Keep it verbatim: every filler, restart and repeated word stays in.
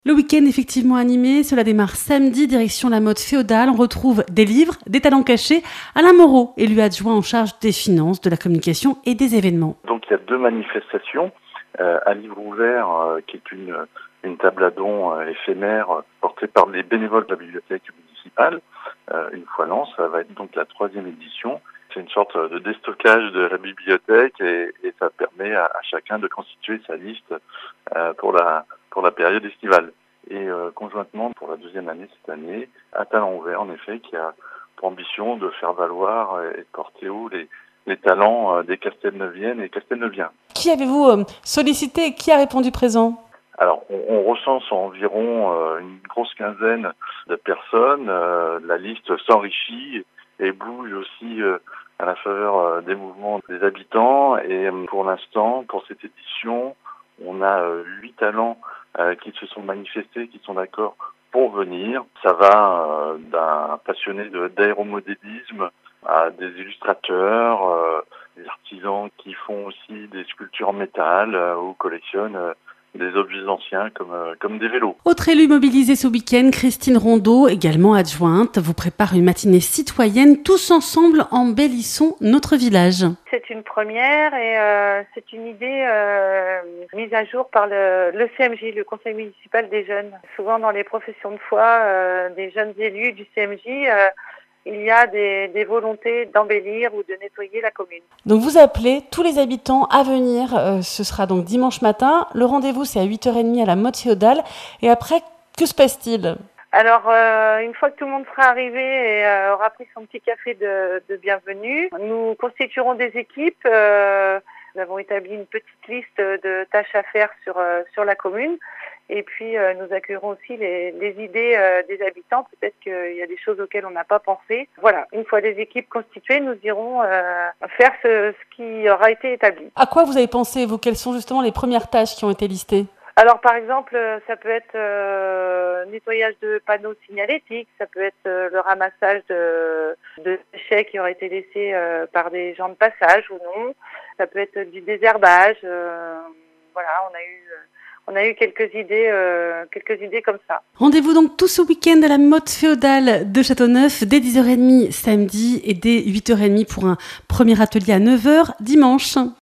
Le week-end effectivement animé, cela démarre samedi, direction la mode féodale. On retrouve des livres, des talents cachés. Alain Moreau, élu adjoint en charge des finances, de la communication et des événements. Donc il y a deux manifestations. Euh, à livre ouvert, euh, qui est une, une table à dons euh, éphémère euh, portée par les bénévoles de la bibliothèque municipale. Euh, une fois l'an, ça va être donc la troisième édition. C'est une sorte de déstockage de la bibliothèque et, et ça permet à, à chacun de constituer sa liste euh, pour la pour la période estivale. Et euh, conjointement, pour la deuxième année cette année, un talent ouvert, en effet, qui a pour ambition de faire valoir et de porter haut les, les talents euh, des Castelneuviennes et Castelneuviens. Qui avez-vous euh, sollicité et qui a répondu présent ? Alors, on, on recense environ euh, une grosse quinzaine de personnes. Euh, la liste s'enrichit et bouge aussi euh, à la faveur euh, des mouvements des habitants. Et euh, pour l'instant, pour cette édition, on a euh, huit talents euh, qui se sont manifestés, qui sont d'accord pour venir. Ça va euh, d'un passionné de, d'aéromodélisme à des illustrateurs, euh, des artisans qui font aussi des sculptures en métal euh, ou collectionnent euh, des objets anciens comme, euh, comme des vélos. Autre élue mobilisée ce week-end, Christine Rondeau, également adjointe, vous prépare une matinée citoyenne. Tous ensemble, embellissons notre village. C'est une première et euh, c'est une idée euh, mise à jour par le, le C M J, le Conseil municipal des jeunes. Souvent dans les professions de foi, euh, des jeunes élus du C M J, euh, il y a des, des volontés d'embellir ou de nettoyer la commune. Donc vous appelez tous les habitants à venir, euh, ce sera donc dimanche matin. Le rendez-vous c'est à huit heures trente à la mode féodale. Et après, que se passe-t-il ? Alors, euh, une fois que tout le monde sera arrivé et euh, aura pris son petit café de, de bienvenue, nous constituerons des équipes. Euh, nous avons établi une petite liste de tâches à faire sur euh, sur la commune. Et puis, euh, nous accueillerons aussi les, les idées euh, des habitants. Peut-être qu'il y a des choses auxquelles on n'a pas pensé. Voilà, une fois les équipes constituées, nous irons euh, faire ce, ce qui aura été établi. À quoi vous avez pensé, vous ? Quelles sont justement les premières tâches qui ont été listées ? Alors, par exemple, ça peut être euh, nettoyage de panneaux signalétiques, ça peut être euh, le ramassage de, de déchets qui auraient été laissés euh, par des gens de passage ou non. Ça peut être du désherbage. Euh, voilà, on a eu, on a eu quelques idées, euh, quelques idées comme ça. Rendez-vous donc tout ce week-end à la mode féodale de Châteauneuf dès dix heures trente samedi et dès huit heures trente pour un premier atelier à neuf heures dimanche.